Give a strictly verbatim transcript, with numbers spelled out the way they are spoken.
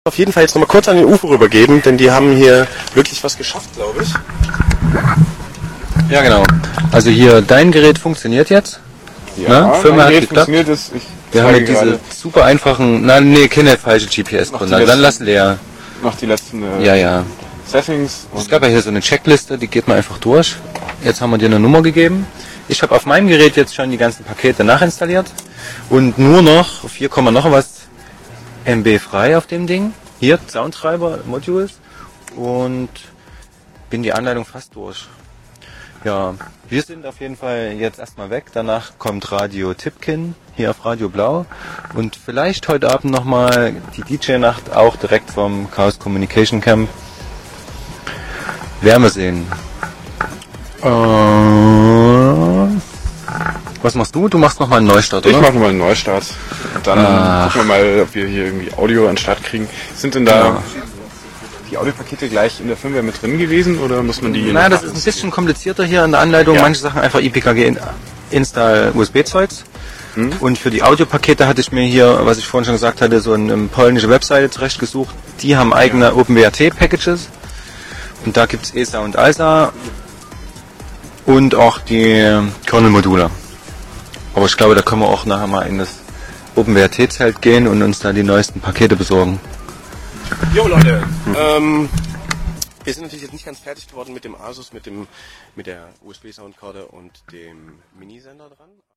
Auf jeden Fall jetzt nochmal kurz an den U F O rübergeben, denn die haben hier wirklich was geschafft, glaube ich. Ja, genau. Also hier, dein Gerät funktioniert jetzt. Ja, ne? Firma mein hat Gerät geklappt. funktioniert. Es, ich Wir haben zeige hier diese gerade super einfachen, nein, nee, keine falsche G P S-Gründe. Also dann lass leer. noch die letzten äh, Ja, ja. Settings. Es gab ja hier so eine Checkliste, die geht man einfach durch. Jetzt haben wir dir eine Nummer gegeben. Ich habe auf meinem Gerät jetzt schon die ganzen Pakete nachinstalliert und nur noch vier, noch was M B frei auf dem Ding. Hier, Soundtreiber, Modules, und bin die Anleitung fast durch. Ja, wir sind auf jeden Fall jetzt erstmal weg. Danach kommt Radio Tipkin hier auf Radio Blau und vielleicht heute Abend nochmal die D J-Nacht auch direkt vom Chaos Communication Camp. Werden wir sehen. Äh, was machst du? Du machst nochmal einen Neustart, oder? Ich mache nochmal einen Neustart. Und dann Ach. gucken wir mal, ob wir hier irgendwie Audio an den Start kriegen. Sind denn da Ja. die Audiopakete gleich in der Firmware mit drin gewesen oder muss man die... Naja, das ist ein bisschen komplizierter hier in der Anleitung. Ja. Manche Sachen einfach I P K G in- Install U S B-Zeugs. Hm? Und für die Audiopakete hatte ich mir hier, was ich vorhin schon gesagt hatte, so eine polnische Webseite zurechtgesucht. Die haben eigene Ja. OpenWrt-Packages. Und da gibt es E S A und A S A. Und auch die Kernel-Module. Aber ich glaube, da können wir auch nachher mal in das OpenWrt-Zelt gehen und uns da die neuesten Pakete besorgen. Jo Leute, ähm, wir sind natürlich jetzt nicht ganz fertig geworden mit dem Asus, mit dem mit der U S B-Soundkarte und dem Minisender dran.